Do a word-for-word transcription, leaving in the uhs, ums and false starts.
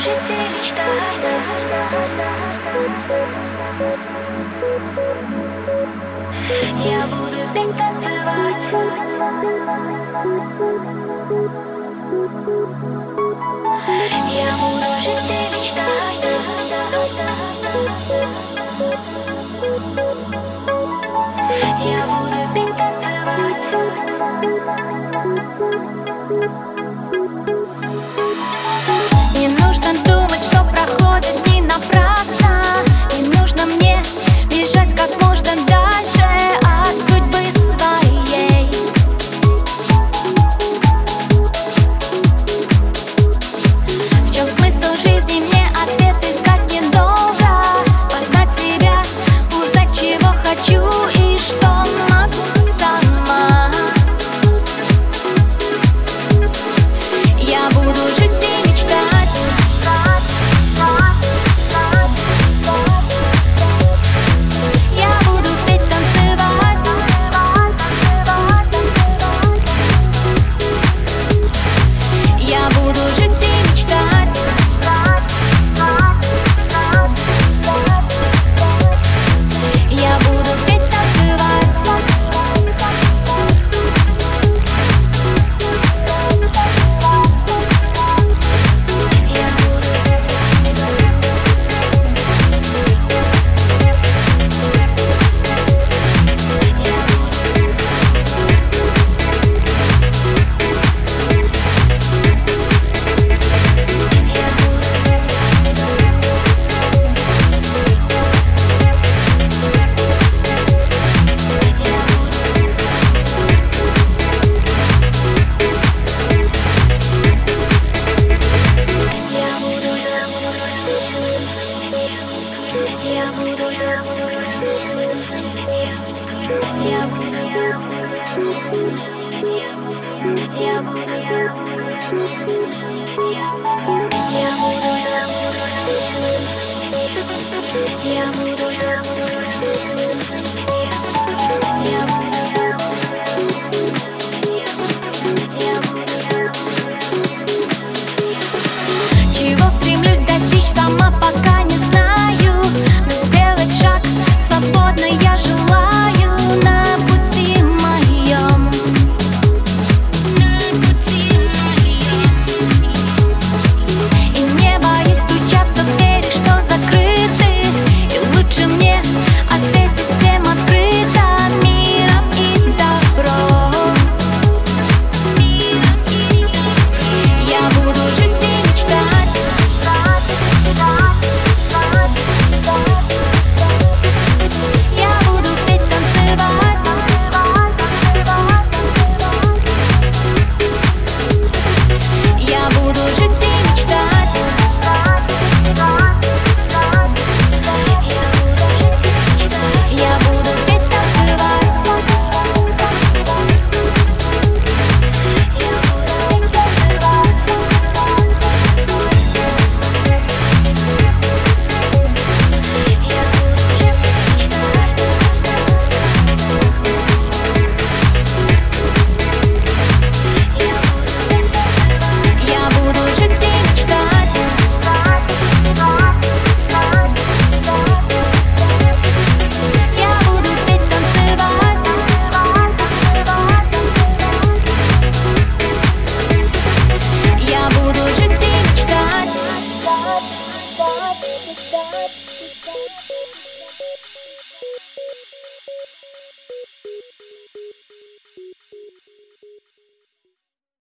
жить и мечтать. Я буду петь, танцевать. Я буду жить и мечтать. Я буду петь, танцевать. Не нужно думать, что проходят дни напрасно. Не нужно мне бежать как можно дальше от судьбы своей. В чем смысл жизни, мне ответ искать недолго. Познать себя, узнать, чего хочу и что могу сама. Я буду жить и мечтать. Я буду петь, танцевать. Я буду жить и мечтать. Я буду петь, танцевать. Я буду, я буду, я буду, я буду, я буду, чего стремлюсь достичь, сама пока не знаю, но сделать шаг свободно я желаю на пути моем. И не боюсь стучаться в двери, что закрыты, и лучше мне ответить всем открыто миром и добром. Я буду жить и мечтать. Я буду петь, танцевать. Я буду жить и мечтать. Я буду петь, танцевать. Я буду жить и мечтать. Я буду петь, танцевать. Я буду жить и мечтать.